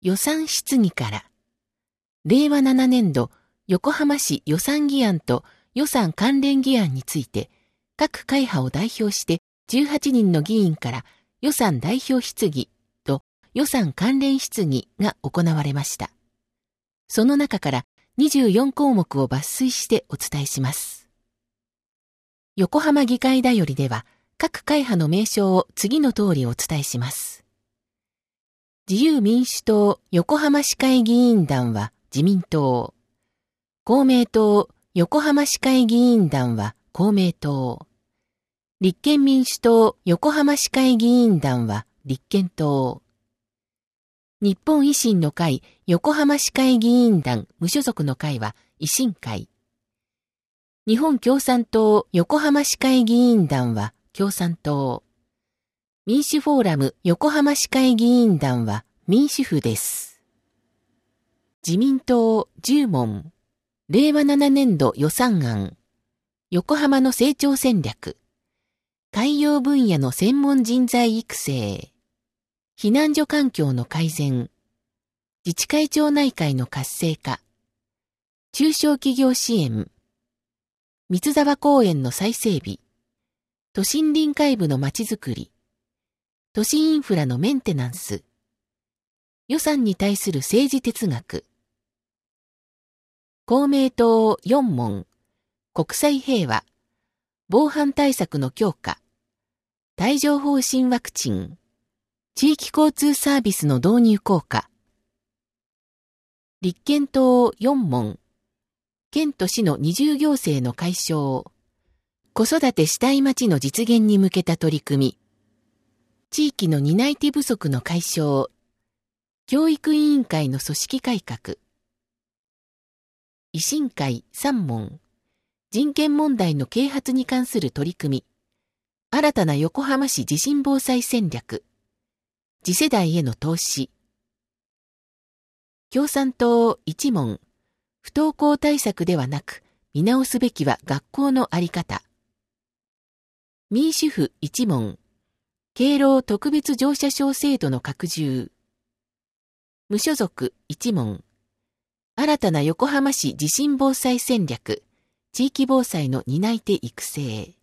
予算質疑から、令和7年度横浜市予算議案と予算関連議案について、各会派を代表して18人の議員から予算代表質疑と予算関連質疑が行われました。その中から24項目を抜粋してお伝えします。横浜議会だよりでは、各会派の名称を次の通りお伝えします。自由民主党横浜市会議員団は自民党。公明党横浜市会議員団は公明党。立憲民主党横浜市会議員団は立憲党。日本維新の会横浜市会議員団無所属の会は維新会。日本共産党横浜市会議員団は共産党。民主フォーラム横浜市会議員団は民主府です。自民党10問。令和7年度予算案。横浜の成長戦略。海洋分野の専門人材育成。避難所環境の改善。自治会町内会の活性化。中小企業支援。三沢公園の再整備。都心臨海部のまちづくり。都市インフラのメンテナンス。予算に対する政治哲学。公明党4問。国際平和。防犯対策の強化。帯状疱疹ワクチン。地域交通サービスの導入効果。立憲党4問。県と市の二重行政の解消。子育てしたい町の実現に向けた取り組み。地域の担い手不足の解消。教育委員会の組織改革。維新会3問。人権問題の啓発に関する取り組み。新たな横浜市地震防災戦略。次世代への投資。共産党1問。不登校対策ではなく、見直すべきは学校のあり方。民主府1問。敬老特別乗車証制度の拡充。無所属1問。新たな横浜市地震防災戦略。地域防災の担い手育成。